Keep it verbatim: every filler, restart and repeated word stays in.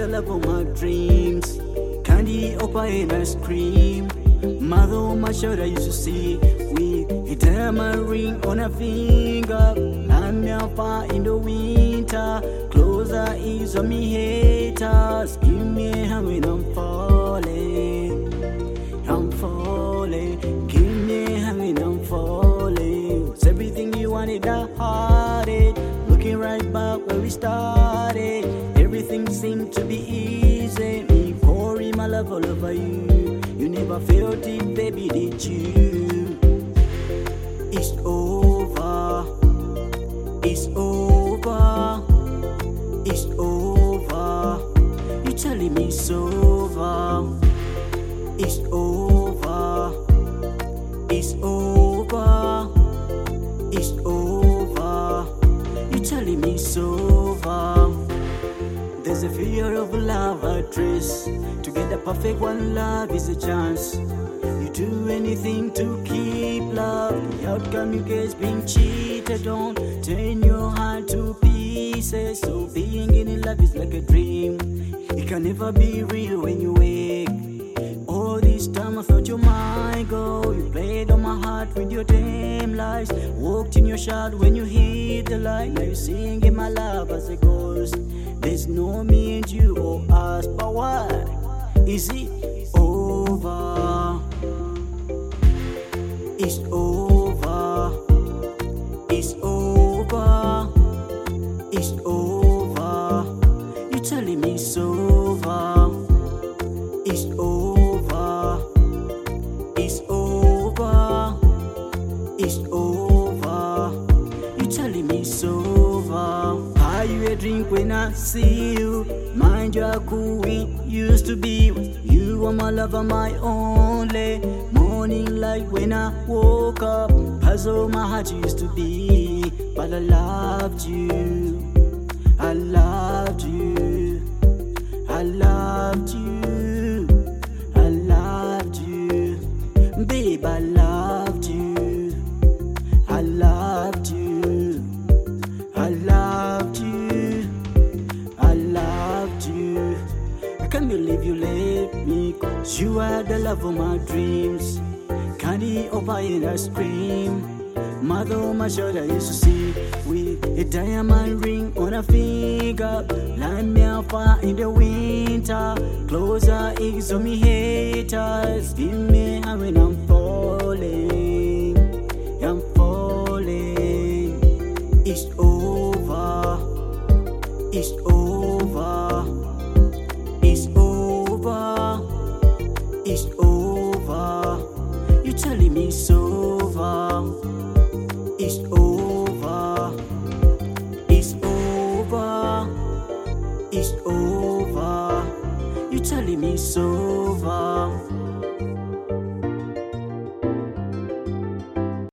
the love of my dreams. Candy, oppa, and ice cream. Mother on my shoulder used to see with a diamond ring on her finger. I'm out far in the winter. Closer is on me haters. Give me a hand when I'm falling. I'm falling. Give me a hand when I'm falling. It's everything you wanted, I had it. Looking right back where we started. Everything seemed to be easy. Me pouring my love all over you. You never felt it, baby, did you? It's over. It's over. It's over. You telling me it's over. It's over. It's over. It's over. You telling me it's over. There's a fear of love address. To get the perfect one, love is a chance. You do anything to keep love. The outcome you get is being cheated on. Turn your heart to pieces. So being in love is like a dream. It can never be real when you wake. All this time I thought you might go. You played on my heart with your damn lies. Walked in your shot when you hit the light. Now you're seeing in my love as a ghost. There's no me and you or us, but why is it over? It's over. It's over. It's over. You telling me it's over. It's over. It's over. It's over. You telling me it's over. Buy you a drink when I see you. Mind you, how cool we used to be. You are my lover, my only. Morning light when I woke up. Puzzle my heart used to be. But I loved you. I loved you. I loved you. I loved you. Babe, I loved you. I loved you. I loved you. I loved you. I can't believe you let me go. You are the love of my dreams. Candy, oppa, and ice cream. Mother on my shoulder used to see with a diamond ring on her finger. Land me out far in the winter. Closer is on me haters. Give me a hand when I'm falling. I'm falling. It's over. It's over. It's over. It's over. You telling me it's over. It's over. It's over. It's over. You telling me it's over.